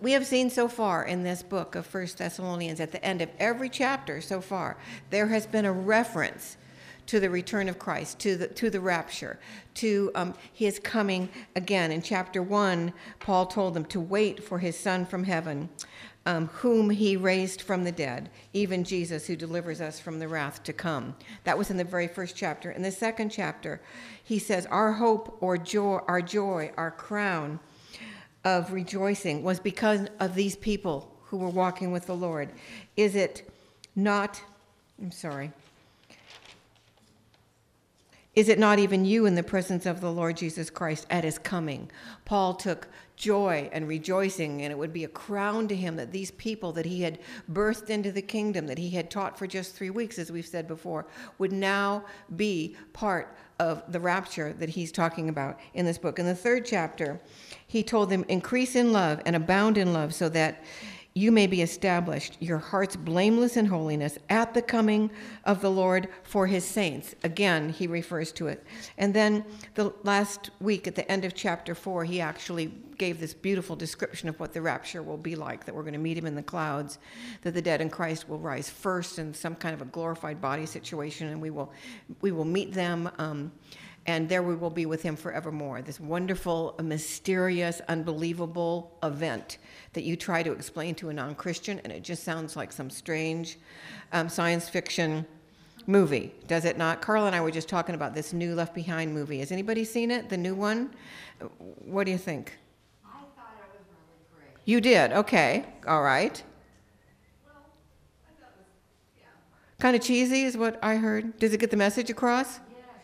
we have seen so far in this book of 1 Thessalonians, at the end of every chapter so far, there has been a reference to the return of Christ, to the rapture, to his coming again. In chapter 1, Paul told them to wait for his Son from heaven, whom he raised from the dead, even Jesus, who delivers us from the wrath to come. That was in the very first chapter. In the second chapter, he says, our hope or joy, our crown of rejoicing was because of these people who were walking with the Lord. Is it not even you in the presence of the Lord Jesus Christ at his coming? Paul took joy and rejoicing, and it would be a crown to him that these people that he had birthed into the kingdom, that he had taught for just 3 weeks, as we've said before, would now be part of the rapture that he's talking about in this book. In the third chapter, he told them, increase in love and abound in love, so that you may be established, your hearts blameless in holiness at the coming of the Lord for his saints. Again, he refers to it. And then the last week at the end of chapter 4, he actually gave this beautiful description of what the rapture will be like, that we're going to meet him in the clouds, that the dead in Christ will rise first in some kind of a glorified body situation, and we will meet them, and there we will be with him forevermore. This wonderful, mysterious, unbelievable event that you try to explain to a non-Christian, and it just sounds like some strange science fiction movie, does it not? Carl and I were just talking about this new Left Behind movie. Has anybody seen it, the new one? What do you think? I thought it was really great. You did? Okay. All right. Well, I thought it was, yeah. Kind of cheesy is what I heard. Does it get the message across? Yes,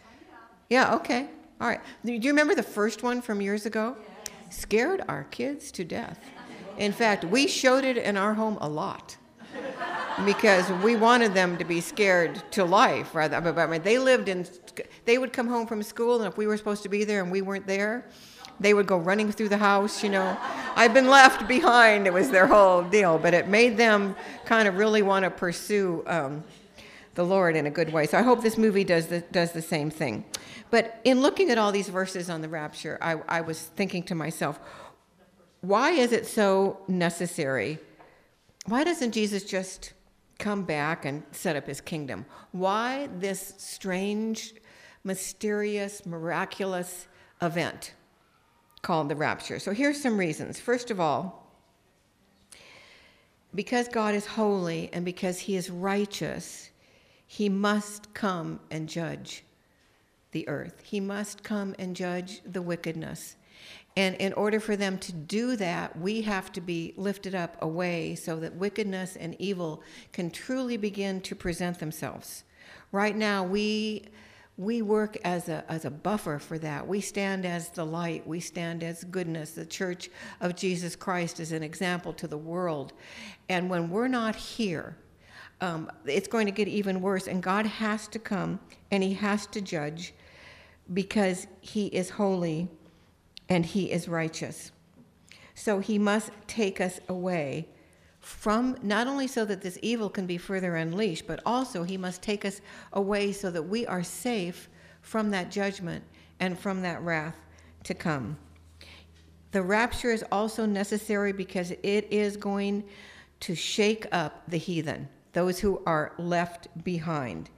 Yeah, okay. All right. Do you remember the first one from years ago? Yes. Scared our kids to death. In fact, we showed it in our home a lot because we wanted them to be scared to life. Rather, but I mean, they would come home from school, and if we were supposed to be there and we weren't there, they would go running through the house, I've been left behind. It was their whole deal, but it made them kind of really want to pursue the Lord in a good way. So I hope this movie does the same thing. But in looking at all these verses on the rapture, I was thinking to myself, why is it so necessary? Why doesn't Jesus just come back and set up his kingdom? Why this strange, mysterious, miraculous event called the rapture? So here's some reasons. First of all, because God is holy and because he is righteous, he must come and judge the earth. He must come and judge the wickedness. And in order for them to do that, we have to be lifted up away so that wickedness and evil can truly begin to present themselves. Right now, we work as a buffer for that. We stand as the light. We stand as goodness. The Church of Jesus Christ is an example to the world. And when we're not here, it's going to get even worse. And God has to come and he has to judge because he is holy and he is righteous. So he must take us away from, not only so that this evil can be further unleashed, but also he must take us away so that we are safe from that judgment and from that wrath to come. The rapture is also necessary because it is going to shake up the heathen, those who are left behind.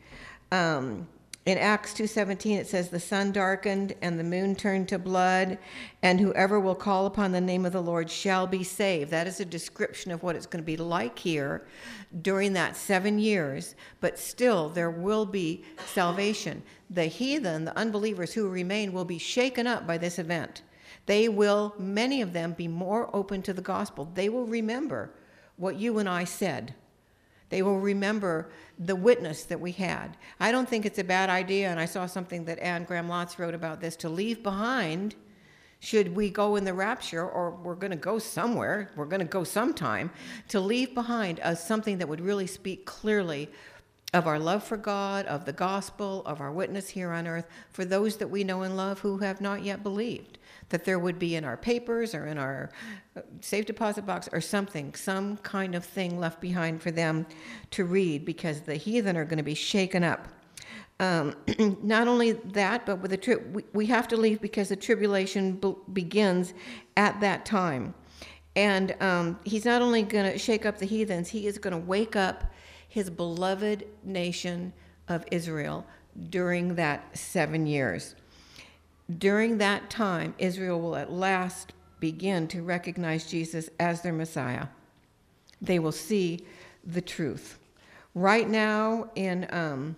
In Acts 2:17, it says, the sun darkened and the moon turned to blood, and whoever will call upon the name of the Lord shall be saved. That is a description of what it's going to be like here during that 7 years, but still there will be salvation. The heathen, the unbelievers who remain, will be shaken up by this event. They will, many of them, be more open to the gospel. They will remember what you and I said. They will remember the witness that we had. I don't think it's a bad idea, and I saw something that Anne Graham Lotz wrote about this, to leave behind, should we go in the rapture, or we're going to go somewhere, we're going to go sometime, to leave behind something that would really speak clearly of our love for God, of the gospel, of our witness here on earth, for those that we know and love who have not yet believed. That there would be in our papers or in our safe deposit box or something, some kind of thing left behind for them to read, because the heathen are going to be shaken up. Not only that, but with we have to leave because the tribulation begins at that time. And he's not only going to shake up the heathens, he is going to wake up his beloved nation of Israel during that 7 years. During that time, Israel will at last begin to recognize Jesus as their Messiah. They will see the truth. Right now in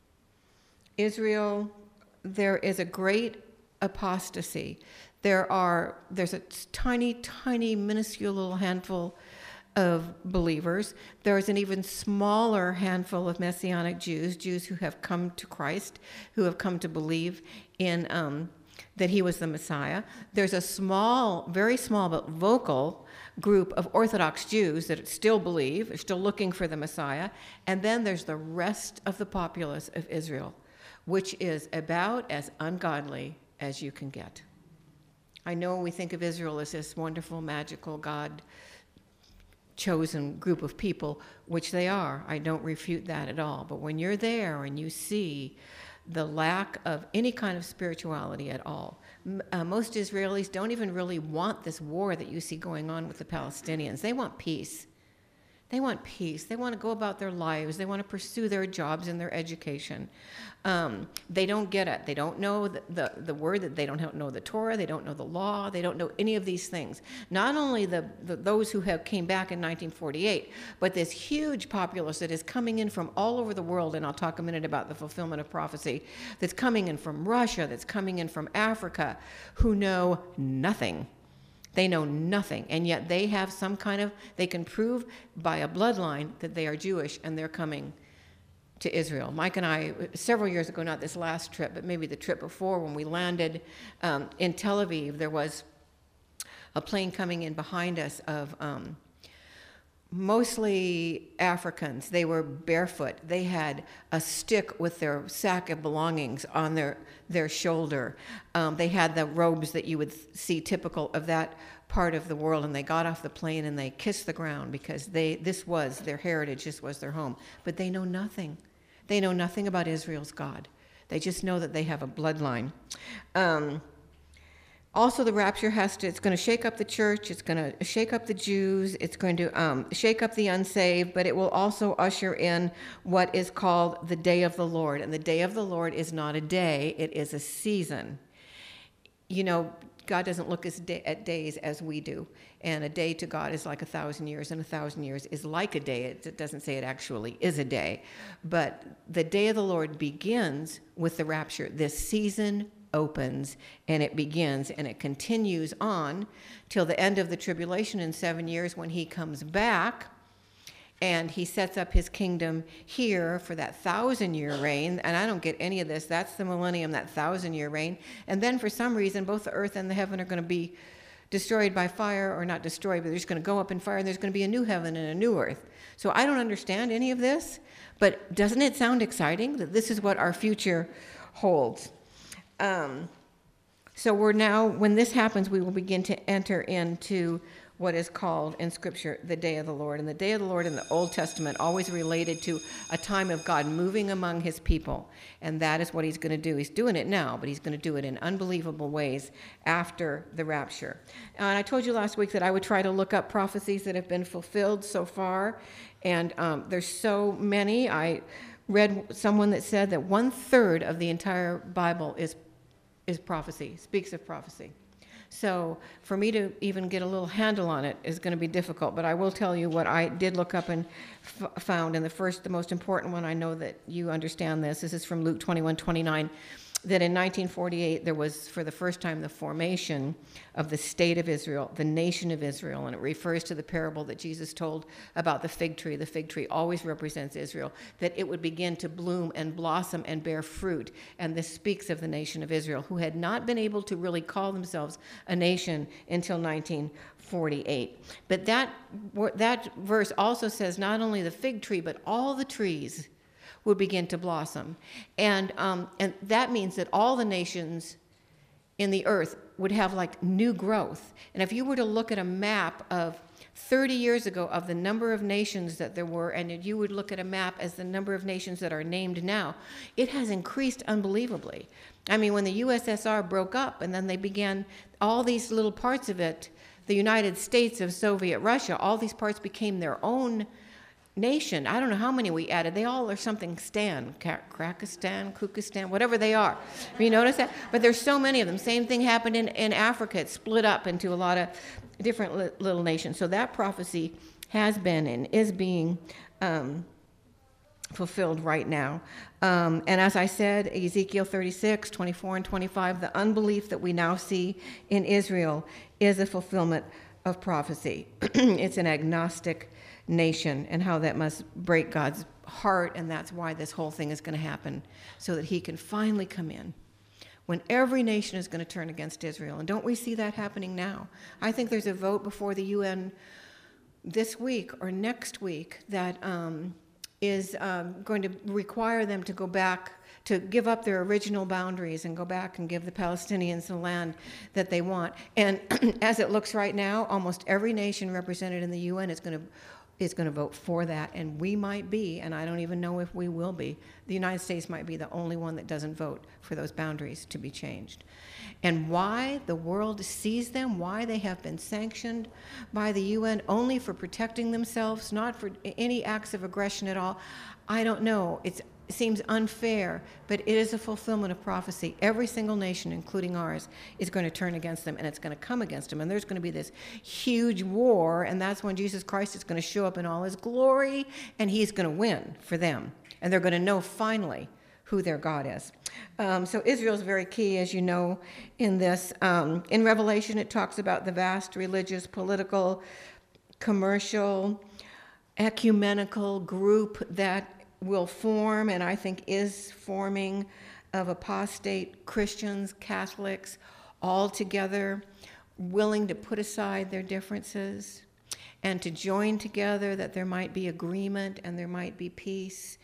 Israel, there is a great apostasy. There's a tiny, tiny, minuscule little handful of believers. There's an even smaller handful of Messianic Jews who have come to Christ, who have come to believe in that he was the Messiah. There's a small, very small but vocal group of Orthodox Jews that still believe, are still looking for the Messiah. And then there's the rest of the populace of Israel, which is about as ungodly as you can get. I know we think of Israel as this wonderful, magical, God-chosen group of people, which they are. I don't refute that at all. But when you're there and you see the lack of any kind of spirituality at all, most Israelis don't even really want this war that you see going on with the Palestinians. They want peace. They want peace. They want to go about their lives. They want to pursue their jobs and their education. They don't get it. They don't know the word, that they don't know the Torah. They don't know the law. They don't know any of these things. Not only those who have came back in 1948, but this huge populace that is coming in from all over the world, and I'll talk a minute about the fulfillment of prophecy, that's coming in from Russia, that's coming in from Africa, who know nothing. They know nothing, and yet they have they can prove by a bloodline that they are Jewish, and they're coming to Israel. Mike and I, several years ago, not this last trip, but maybe the trip before, when we landed in Tel Aviv, there was a plane coming in behind us of mostly Africans. They were barefoot. They had a stick with their sack of belongings on their shoulder. They had the robes that you would see typical of that part of the world, and they got off the plane and they kissed the ground because this was their heritage, this was their home. But they know nothing. They know nothing about Israel's God. They just know that they have a bloodline. Also, the rapture it's going to shake up the church, it's going to shake up the Jews, it's going to shake up the unsaved, but it will also usher in what is called the day of the Lord. And the day of the Lord is not a day, it is a season. You know, God doesn't look at days as we do. And a day to God is like 1,000 years, and 1,000 years is like a day. It doesn't say it actually is a day. But the day of the Lord begins with the rapture. This season opens, and it begins, and it continues on till the end of the tribulation in 7 years, when he comes back and he sets up his kingdom here for that 1,000-year reign. And I don't get any of this. That's the millennium, that 1,000-year reign. And then for some reason, both the earth and the heaven are going to be destroyed by fire, or not destroyed, but they're just going to go up in fire, and there's going to be a new heaven and a new earth. So I don't understand any of this, but doesn't it sound exciting that this is what our future holds? So when this happens, we will begin to enter into what is called in Scripture the day of the Lord. And the day of the Lord in the Old Testament always related to a time of God moving among his people. And that is what he's going to do. He's doing it now, but he's going to do it in unbelievable ways after the rapture. And I told you last week that I would try to look up prophecies that have been fulfilled so far. And there's so many. I read someone that said that 1/3 of the entire Bible is prophecy, speaks of prophecy. So for me to even get a little handle on it is going to be difficult, but I will tell you what I did look up and found. And the most important one, I know that you understand this. This is from Luke 21:29. That in 1948, there was, for the first time, the formation of the state of Israel, the nation of Israel, and it refers to the parable that Jesus told about the fig tree. The fig tree always represents Israel, that it would begin to bloom and blossom and bear fruit. And this speaks of the nation of Israel, who had not been able to really call themselves a nation until 1948. But that verse also says not only the fig tree, but all the trees would begin to blossom. And that means that all the nations in the earth would have like new growth. And if you were to look at a map of 30 years ago of the number of nations that there were, and if you would look at a map as the number of nations that are named now, it has increased unbelievably. I mean, when the USSR broke up and then they began, all these little parts of it the United States of Soviet Russia, all these parts became their own nation. I don't know how many we added. They all are something Stan, Kyrgyzstan, Kyrgyzstan, whatever they are. Have you noticed that? But there's so many of them. Same thing happened in Africa. It split up into a lot of different little nations. So that prophecy has been and is being fulfilled right now. And as I said, Ezekiel 36, 24, and 25, the unbelief that we now see in Israel is a fulfillment of prophecy. It's an agnostic nation, and how that must break God's heart, and that's why this whole thing is going to happen, so that he can finally come in when every nation is going to turn against Israel. And don't we see that happening now? I think there's a vote before the UN this week or next week that is going to require them to go back, to give up their original boundaries and go back and give the Palestinians the land that they want. And as it looks right now, almost every nation represented in the UN is going to vote for that, and we might be, and I don't even know if we will be, the United States might be the only one that doesn't vote for those boundaries to be changed. And why the world sees them, why they have been sanctioned by the UN only for protecting themselves, not for any acts of aggression at all, I don't know. It seems unfair, but it is a fulfillment of prophecy. Every single nation, including ours, is going to turn against them, and it's going to come against them, and there's going to be this huge war, and that's when Jesus Christ is going to show up in all his glory, and he's going to win for them, and they're going to know finally who their God is. So Israel is very key, as you know, in this. In Revelation, it talks about the vast religious, political, commercial, ecumenical group that will form, and I think is forming, of apostate Christians, Catholics, all together, willing to put aside their differences and to join together, that there might be agreement and there might be peace.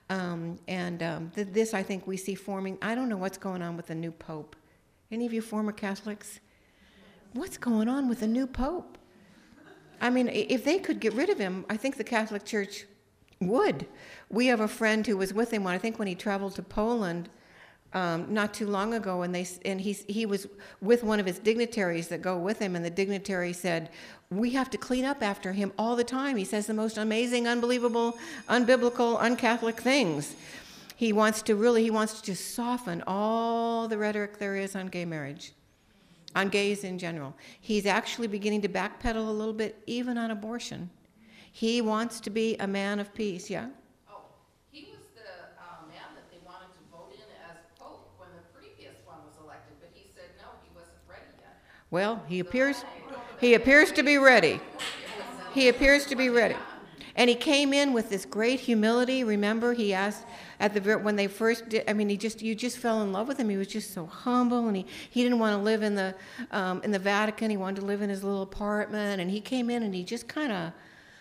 This, I think, we see forming. I don't know what's going on with the new Pope. Any of you former Catholics? What's going on with the new Pope? I mean, if they could get rid of him, I think the Catholic Church would. We have a friend who was with him when he traveled to Poland not too long ago, and he was with one of his dignitaries that go with him, and the dignitary said, "We have to clean up after him all the time. He says the most amazing, unbelievable, unbiblical, un-Catholic things. He wants to just soften all the rhetoric there is on gay marriage, on gays in general. He's actually beginning to backpedal a little bit, even on abortion. He wants to be a man of peace." Yeah? Oh, he was the man that they wanted to vote in as Pope when the previous one was elected, but he said no, he wasn't ready yet. Well, he appears to be ready. He appears to be ready. And he came in with this great humility. Remember, he asked when they first did, I mean, you just fell in love with him. He was just so humble, and he didn't want to live in the Vatican. He wanted to live in his little apartment, and he came in and he just kind of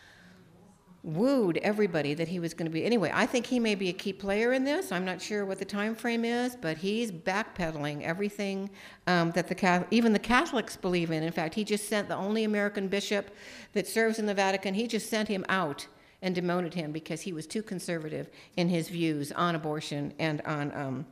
wooed everybody that he was going to be. Anyway, I think he may be a key player in this. I'm not sure what the time frame is, but he's backpedaling everything that even the Catholics believe in. In fact, he just sent the only American bishop that serves in the Vatican, he just sent him out and demoted him because he was too conservative in his views on abortion and on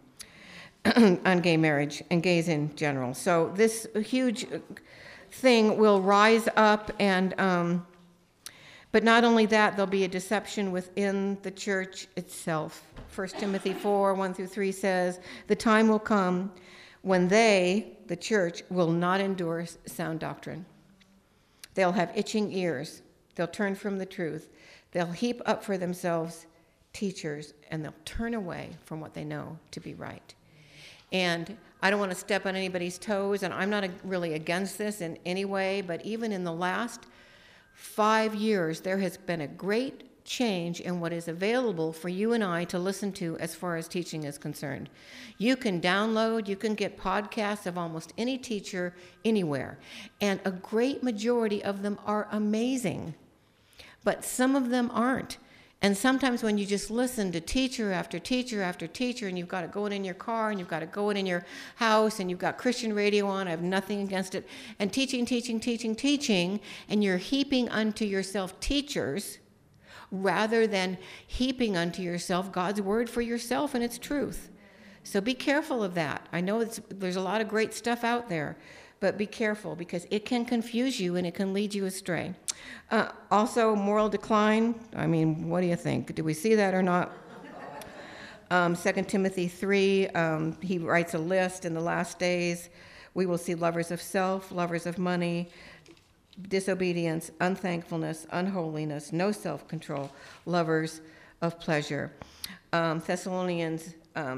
on gay marriage and gays in general. So this huge thing will rise up, and but not only that, there'll be a deception within the church itself. 1 Timothy 4, 1-3 says, "The time will come when they, the church, will not endure sound doctrine. They'll have itching ears. They'll turn from the truth. They'll heap up for themselves teachers, and they'll turn away from what they know to be right." And I don't want to step on anybody's toes, and I'm not really against this in any way, but even in the last 5 years, there has been a great change in what is available for you and I to listen to as far as teaching is concerned. You can download, you can get podcasts of almost any teacher anywhere, and a great majority of them are amazing, but some of them aren't. And sometimes when you just listen to teacher after teacher after teacher, and you've got it going in your car, and you've got it going in your house, and you've got Christian radio on, I have nothing against it, and teaching, and you're heaping unto yourself teachers rather than heaping unto yourself God's word for yourself and its truth. So be careful of that. I know there's a lot of great stuff out there, but be careful because it can confuse you and it can lead you astray. Also, moral decline. I mean, what do you think? Do we see that or not? 2 Timothy 3, he writes a list. In the last days, we will see lovers of self, lovers of money, disobedience, unthankfulness, unholiness, no self-control, lovers of pleasure. Thessalonians,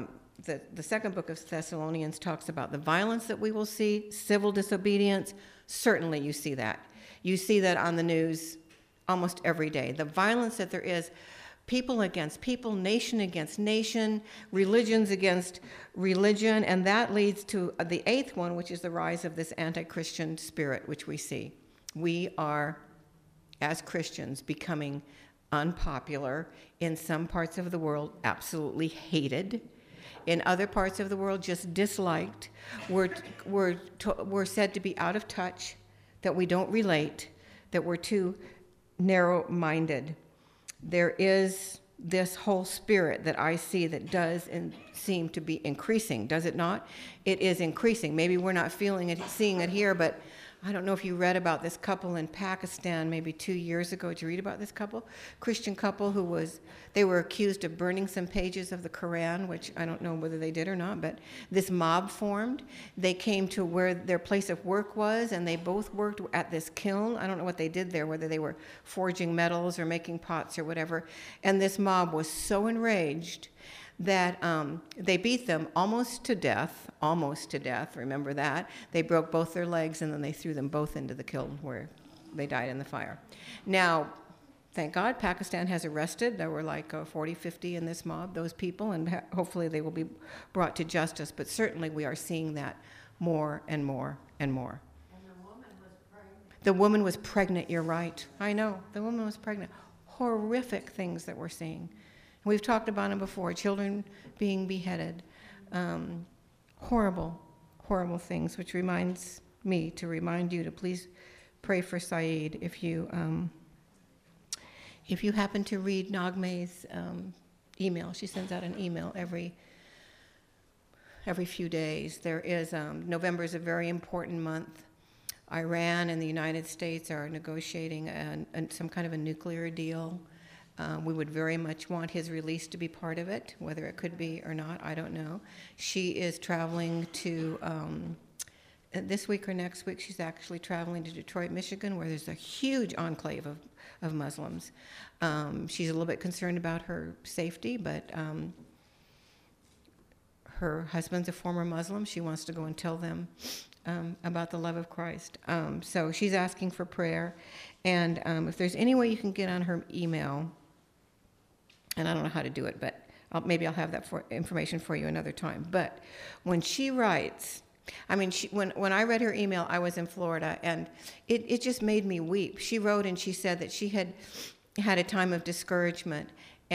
the second book of Thessalonians talks about the violence that we will see, civil disobedience. Certainly you see that. You see that on the news almost every day. The violence that there is, people against people, nation against nation, religions against religion, and that leads to the eighth one, which is the rise of this anti-Christian spirit, which we see. We are, as Christians, becoming unpopular in some parts of the world, absolutely hated. In other parts of the world, just disliked. We're said to be out of touch, that we don't relate, that we're too narrow-minded. There is this whole spirit that I see that does seem to be increasing, does it not? It is increasing. Maybe we're not feeling it, seeing it here, but I don't know if you read about this couple in Pakistan maybe 2 years ago. Did you read about this couple? Christian couple they were accused of burning some pages of the Quran, which I don't know whether they did or not, but this mob formed. They came to where their place of work was, and they both worked at this kiln. I don't know what they did there, whether they were forging metals or making pots or whatever. And this mob was so enraged that they beat them almost to death, remember that. They broke both their legs, and then they threw them both into the kiln where they died in the fire. Now, thank God, Pakistan has arrested, there were like 40, 50 in this mob, those people, and hopefully they will be brought to justice, but certainly we are seeing that more and more and more. And the woman was pregnant. The woman was pregnant, you're right. I know, the woman was pregnant. Horrific things that we're seeing. We've talked about them before, children being beheaded. Horrible, horrible things, which reminds me to remind you to please pray for Saeed. If you happen to read Nagme's email, she sends out an email every few days. There is, November is a very important month. Iran and the United States are negotiating some kind of a nuclear deal. We would very much want his release to be part of it. Whether it could be or not, I don't know. She is traveling to, this week or next week, she's actually traveling to Detroit, Michigan, where there's a huge enclave of Muslims. She's a little bit concerned about her safety, but her husband's a former Muslim. She wants to go and tell them about the love of Christ. So she's asking for prayer. And if there's any way you can get on her email, and I don't know how to do it, but maybe I'll have that information for you another time. But when she writes, I mean, when I read her email, I was in Florida, and it just made me weep. She wrote and she said that she had a time of discouragement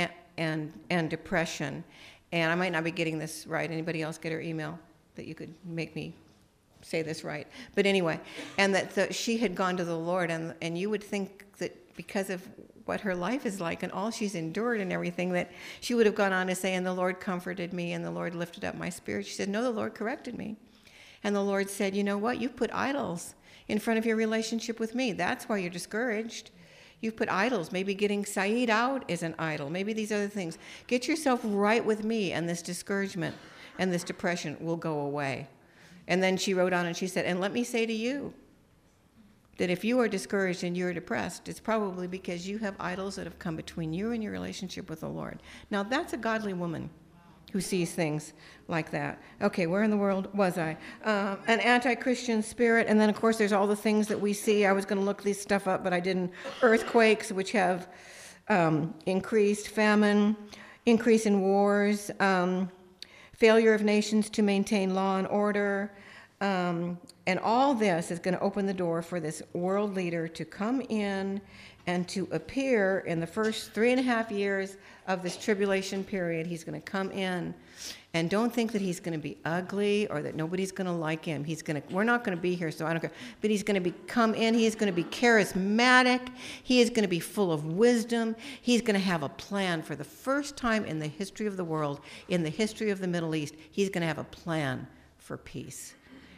and depression. And I might not be getting this right. Anybody else get her email that you could make me say this right? But anyway, and that she had gone to the Lord, and you would think that because of what her life is like and all she's endured and everything, that she would have gone on to say, and the Lord comforted me, and the Lord lifted up my spirit. She said, no, the Lord corrected me. And the Lord said, you know what? You've put idols in front of your relationship with me. That's why you're discouraged. You've put idols. Maybe getting Saeed out is an idol. Maybe these other things. Get yourself right with me, and this discouragement and this depression will go away. And then she wrote on and she said, and let me say to you that if you are discouraged and you're depressed, it's probably because you have idols that have come between you and your relationship with the Lord. Now, that's a godly woman who sees things like that. Okay, where in the world was I? An anti-Christian spirit, and then, of course, there's all the things that we see. I was going to look this stuff up, but I didn't. Earthquakes, which have increased, famine, increase in wars, failure of nations to maintain law and order, and all this is going to open the door for this world leader to come in and to appear in the first 3.5 years of this tribulation period. He's going to come in, and don't think that he's going to be ugly or that nobody's going to like him. We're not going to be here, so I don't care. But he's going to come in. He is going to be charismatic. He is going to be full of wisdom. He's going to have a plan for the first time in the history of the world, in the history of the Middle East. He's going to have a plan for peace.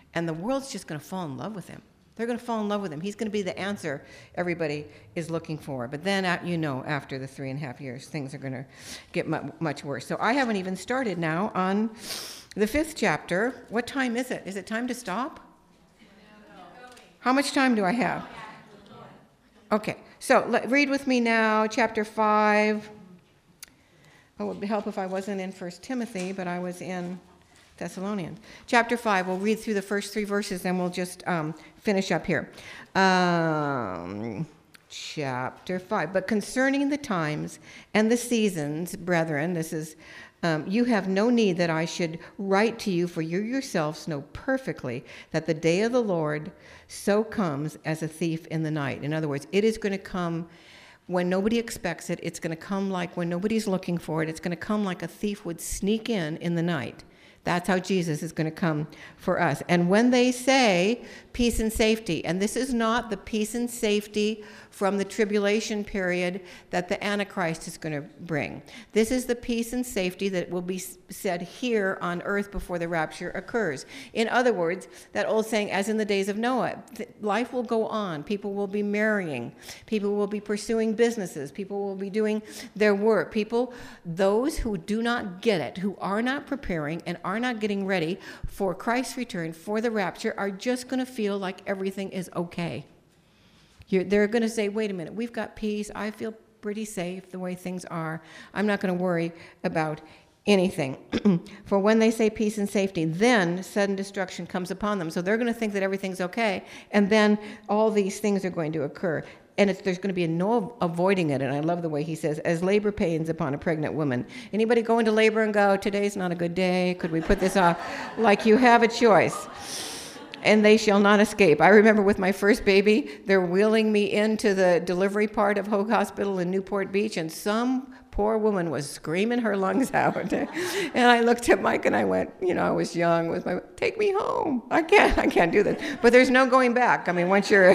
And the world's just going to fall in love with him. They're going to fall in love with him. He's going to be the answer everybody is looking for. But then, after the 3.5 years, things are going to get much worse. So I haven't even started now on the 5th chapter. What time is it? Is it time to stop? How much time do I have? Okay, so read with me now, chapter 5. It would help if I wasn't in 1 Timothy, but I was in Thessalonians. Chapter 5, we'll read through the first 3 verses, then we'll just finish up here. Chapter 5. But concerning the times and the seasons, brethren, this is, you have no need that I should write to you, for you yourselves know perfectly that the day of the Lord so comes as a thief in the night. In other words, it is going to come when nobody expects it. It's going to come like when nobody's looking for it. It's going to come like a thief would sneak in the night. That's how Jesus is going to come for us. And when they say peace and safety, and this is not the peace and safety from the tribulation period that the Antichrist is going to bring. This is the peace and safety that will be said here on earth before the rapture occurs. In other words, that old saying, as in the days of Noah, life will go on. People will be marrying. People will be pursuing businesses. People will be doing their work. Those who do not get it, who are not preparing and are not getting ready for Christ's return, for the rapture, are just going to feel like everything is okay. They're going to say, wait a minute, we've got peace. I feel pretty safe the way things are. I'm not going to worry about anything. For when they say peace and safety, then sudden destruction comes upon them. So they're going to think that everything's okay, and then all these things are going to occur. And there's going to be no avoiding it. And I love the way he says, as labor pains upon a pregnant woman. Anybody go into labor and go, today's not a good day. Could we put this off? Like you have a choice. And they shall not escape. I remember with my first baby, they're wheeling me into the delivery part of Hoag Hospital in Newport Beach, and some poor woman was screaming her lungs out. And I looked at Mike and I went, I was young, take me home. I can't do this. But there's no going back. I mean, once you're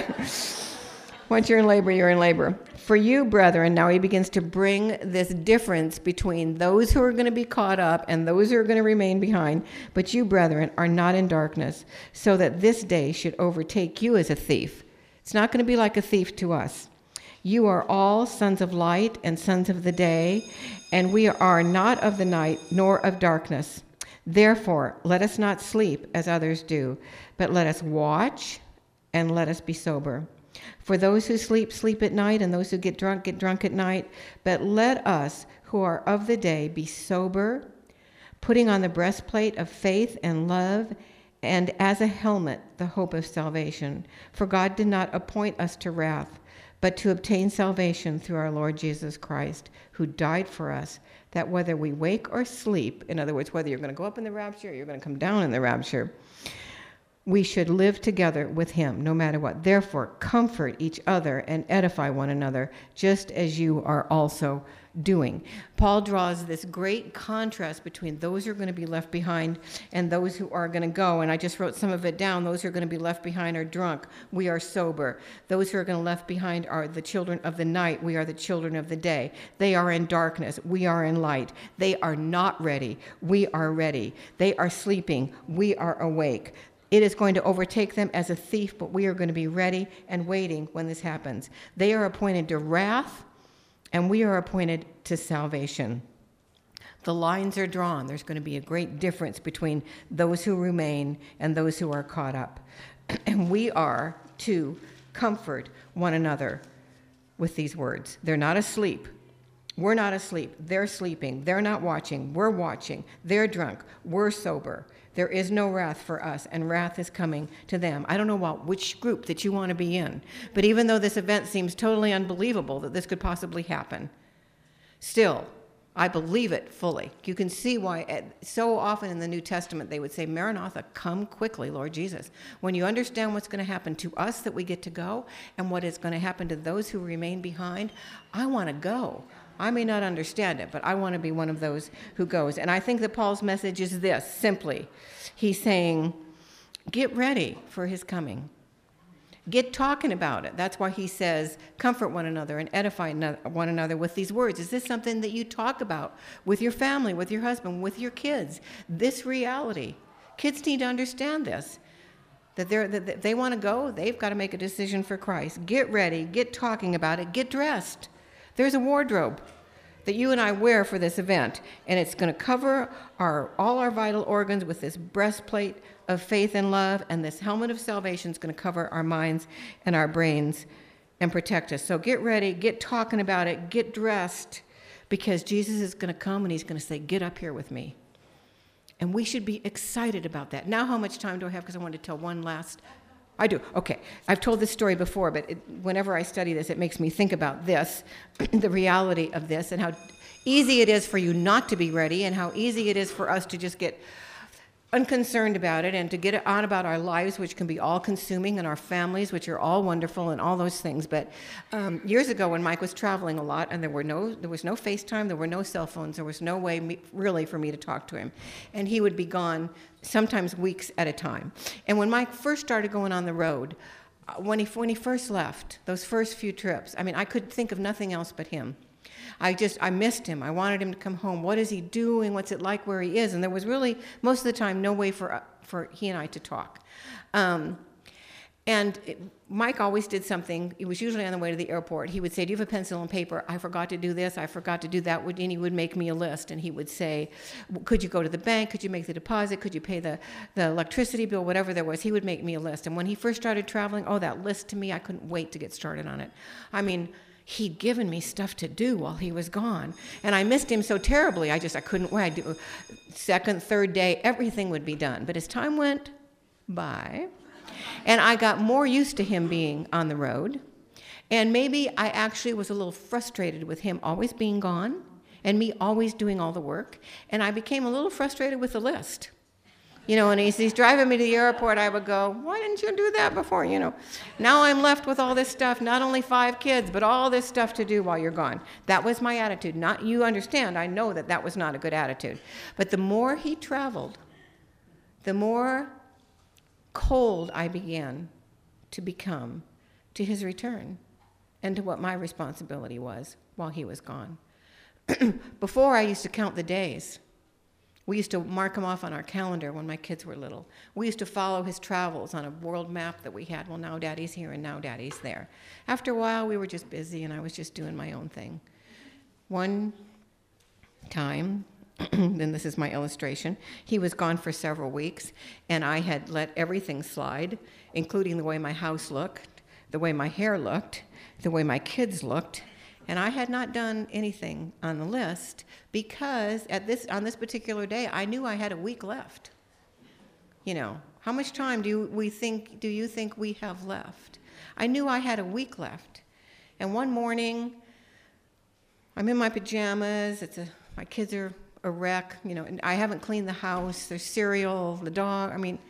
in labor, you're in labor. For you, brethren, now he begins to bring this difference between those who are going to be caught up and those who are going to remain behind. But you, brethren, are not in darkness, so that this day should overtake you as a thief. It's not going to be like a thief to us. You are all sons of light and sons of the day, and we are not of the night nor of darkness. Therefore, let us not sleep as others do, but let us watch and let us be sober. For those who sleep, sleep at night, and those who get drunk at night. But let us who are of the day be sober, putting on the breastplate of faith and love, and as a helmet, the hope of salvation. For God did not appoint us to wrath, but to obtain salvation through our Lord Jesus Christ, who died for us, that whether we wake or sleep, in other words, whether you're going to go up in the rapture or you're going to come down in the rapture, we should live together with him, no matter what. Therefore, comfort each other and edify one another, just as you are also doing. Paul draws this great contrast between those who are going to be left behind and those who are going to go. And I just wrote some of it down. Those who are going to be left behind are drunk. We are sober. Those who are going to be left behind are the children of the night. We are the children of the day. They are in darkness. We are in light. They are not ready. We are ready. They are sleeping. We are awake. It is going to overtake them as a thief, but we are going to be ready and waiting when this happens. They are appointed to wrath, and we are appointed to salvation. The lines are drawn. There's going to be a great difference between those who remain and those who are caught up. And we are to comfort one another with these words. They're not asleep. We're not asleep. They're sleeping. They're not watching. We're watching. They're drunk. We're sober. There is no wrath for us, and wrath is coming to them. I don't know about which group that you want to be in, but even though this event seems totally unbelievable that this could possibly happen, still, I believe it fully. You can see why so often in the New Testament they would say, Maranatha, come quickly, Lord Jesus. When you understand what's going to happen to us that we get to go and what is going to happen to those who remain behind, I want to go. I may not understand it, but I want to be one of those who goes. And I think that Paul's message is this, simply. He's saying, get ready for his coming. Get talking about it. That's why he says, comfort one another and edify one another with these words. Is this something that you talk about with your family, with your husband, with your kids? This reality. Kids need to understand this. that they want to go, they've got to make a decision for Christ. Get ready, get talking about it, get dressed. There's a wardrobe that you and I wear for this event, and it's going to cover all our vital organs with this breastplate of faith and love, and this helmet of salvation is going to cover our minds and our brains and protect us. So get ready, get talking about it, get dressed, because Jesus is going to come and he's going to say, get up here with me. And we should be excited about that. Now, how much time do I have? Because I wanted to tell one last. I do. Okay. I've told this story before, but whenever I study this, it makes me think about this, the reality of this, and how easy it is for you not to be ready, and how easy it is for us to just get unconcerned about it and to get on about our lives, which can be all-consuming, and our families, which are all wonderful, and all those things. But years ago, when Mike was traveling a lot, and there was no FaceTime, there were no cell phones, there was no way really for me to talk to him, and he would be gone sometimes weeks at a time. And when Mike first started going on the road, when he first left, those first few trips, I mean, I could think of nothing else but him. I missed him. I wanted him to come home. What is he doing? What's it like where he is? And there was really, most of the time, no way for he and I to talk. Mike always did something. He was usually on the way to the airport. He would say, do you have a pencil and paper? I forgot to do this. I forgot to do that. And he would make me a list. And he would say, could you go to the bank? Could you make the deposit? Could you pay the electricity bill? Whatever there was, he would make me a list. And when he first started traveling, that list to me, I couldn't wait to get started on it. I mean, he'd given me stuff to do while he was gone. And I missed him so terribly. I couldn't wait. I'd do second, third day, everything would be done. But as time went by, and I got more used to him being on the road, and maybe I actually was a little frustrated with him always being gone and me always doing all the work, and I became a little frustrated with the list. And he's driving me to the airport, I would go, why didn't you do that before, Now I'm left with all this stuff, not only 5 kids, but all this stuff to do while you're gone. That was my attitude. Not you understand, I know that was not a good attitude. But the more he traveled, the more cold I began to become to his return and to what my responsibility was while he was gone. Before, I used to count the days. We used to mark him off on our calendar when my kids were little. We used to follow his travels on a world map that we had. Well, now Daddy's here and now Daddy's there. After a while, we were just busy and I was just doing my own thing. One time, then this is my illustration, he was gone for several weeks and I had let everything slide, including the way my house looked, the way my hair looked, the way my kids looked. And I had not done anything on the list because on this particular day, I knew I had a week left. How much time do you think we have left? I knew I had a week left. And one morning, I'm in my pajamas. My kids are a wreck. And I haven't cleaned the house. There's cereal, the dog.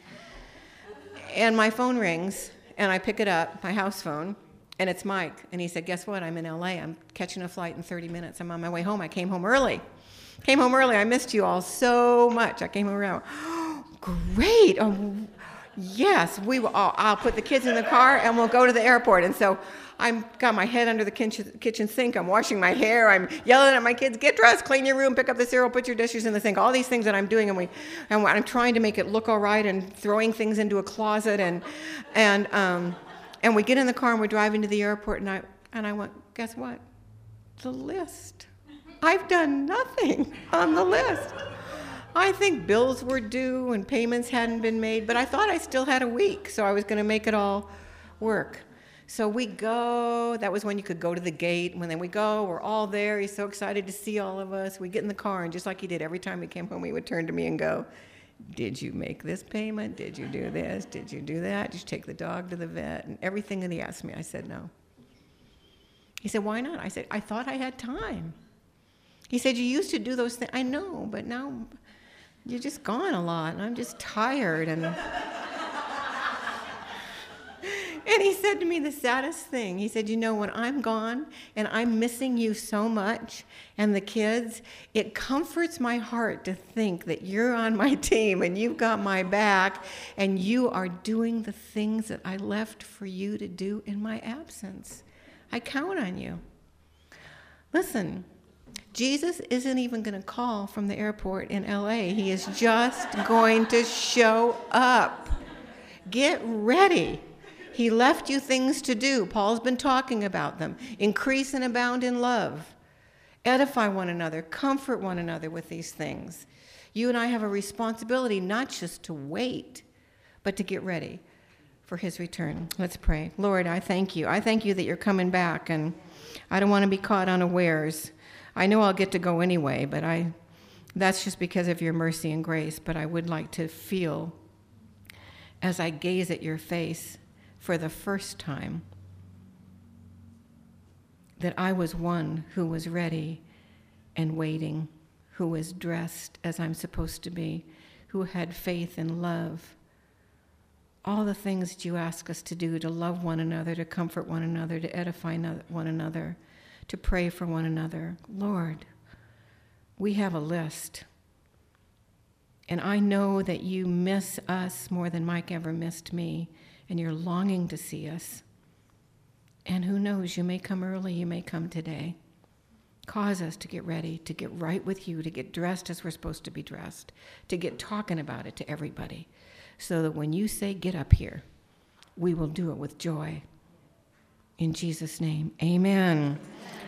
And my phone rings, and I pick it up, my house phone. And it's Mike. And he said, guess what? I'm in LA. I'm catching a flight in 30 minutes. I'm on my way home. I came home early. I missed you all so much. I came around. Oh, great. Oh, yes. I'll put the kids in the car and we'll go to the airport. And so I've got my head under the kitchen sink. I'm washing my hair. I'm yelling at my kids, get dressed, clean your room, pick up the cereal, put your dishes in the sink. All these things that I'm doing. And I'm trying to make it look all right and throwing things into a closet. And we get in the car and we're driving to the airport, and I went, guess what? The list. I've done nothing on the list. I think bills were due and payments hadn't been made, but I thought I still had a week, so I was going to make it all work. So we go. That was when you could go to the gate. When then we go, we're all there. He's so excited to see all of us. We get in the car, and just like he did every time we came home, he would turn to me and go, did you make this payment? Did you do this? Did you do that? Did you take the dog to the vet? And everything that he asked me, I said no. He said, why not? I said, I thought I had time. He said, you used to do those things. I know, but now you're just gone a lot, and I'm just tired. And he said to me the saddest thing. He said, when I'm gone and I'm missing you so much and the kids, it comforts my heart to think that you're on my team and you've got my back and you are doing the things that I left for you to do in my absence. I count on you. Listen, Jesus isn't even going to call from the airport in LA. He is just going to show up. Get ready. He left you things to do. Paul's been talking about them. Increase and abound in love. Edify one another. Comfort one another with these things. You and I have a responsibility not just to wait, but to get ready for his return. Let's pray. Lord, I thank you. I thank you that you're coming back, and I don't want to be caught unawares. I know I'll get to go anyway, but that's just because of your mercy and grace. But I would like to feel, as I gaze at your face for the first time, that I was one who was ready and waiting, who was dressed as I'm supposed to be, who had faith and love. All the things that you ask us to do, to love one another, to comfort one another, to edify one another, to pray for one another. Lord, we have a list. And I know that you miss us more than Mike ever missed me, and you're longing to see us. And who knows, you may come early, you may come today. Cause us to get ready, to get right with you, to get dressed as we're supposed to be dressed, to get talking about it to everybody, so that when you say, get up here, we will do it with joy. In Jesus' name, amen.